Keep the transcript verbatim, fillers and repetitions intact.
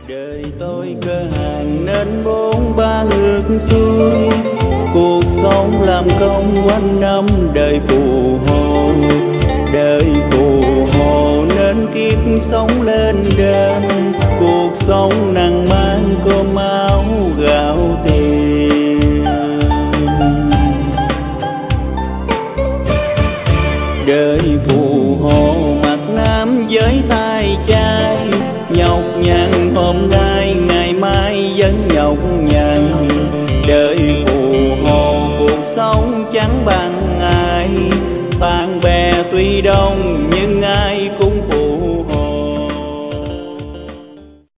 Đời tôi cơ hàng nên bốn ba ngược xuôi, cuộc sống làm công quanh năm đời phù hộ. Đời phù hộ nên kiếp sống lên đên, cuộc sống nặng mang cơm áo gạo tiền. Đời phù